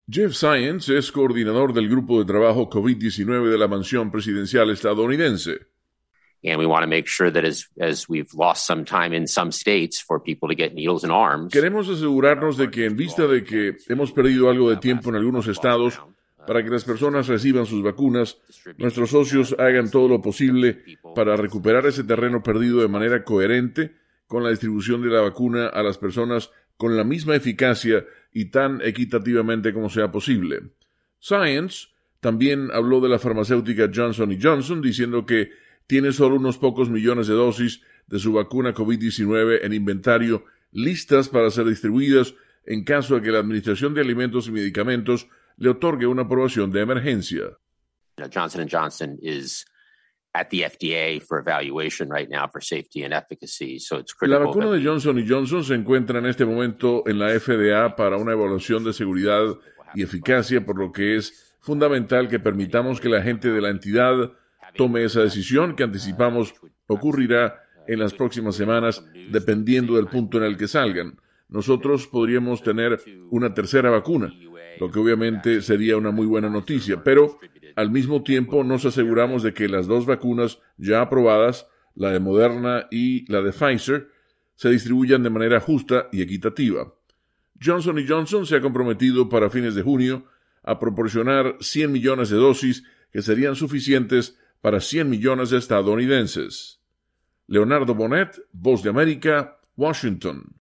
Jeff Zients es coordinador del grupo de trabajo COVID-19 de la mansión presidencial estadounidense. And we want to make sure that as we've lost some time in some states for people to get needles and arms. Queremos asegurarnos de que, en vista de que hemos perdido algo de tiempo en algunos estados para que las personas reciban sus vacunas, nuestros socios hagan todo lo posible para recuperar ese terreno perdido de manera coherente con la distribución de la vacuna a las personas con la misma eficacia y tan equitativamente como sea posible. Zients también habló de la farmacéutica Johnson & Johnson, diciendo que tiene solo unos pocos millones de dosis de su vacuna COVID-19 en inventario listas para ser distribuidas en caso de que la Administración de Alimentos y Medicamentos le otorgue una aprobación de emergencia. Johnson & Johnson is at the FDA for evaluation right now for safety and efficacy, so it's critical. La vacuna de Johnson & Johnson se encuentra en este momento en la FDA para una evaluación de seguridad y eficacia, por lo que es fundamental que permitamos que la gente de la entidad tome esa decisión que anticipamos ocurrirá en las próximas semanas, dependiendo del punto en el que salgan. Nosotros podríamos tener una tercera vacuna, lo que obviamente sería una muy buena noticia, pero al mismo tiempo nos aseguramos de que las dos vacunas ya aprobadas, la de Moderna y la de Pfizer, se distribuyan de manera justa y equitativa. Johnson & Johnson se ha comprometido para fines de junio a proporcionar 100 millones de dosis que serían suficientes para 100 millones de estadounidenses. Leonardo Bonet, Voz de América, Washington.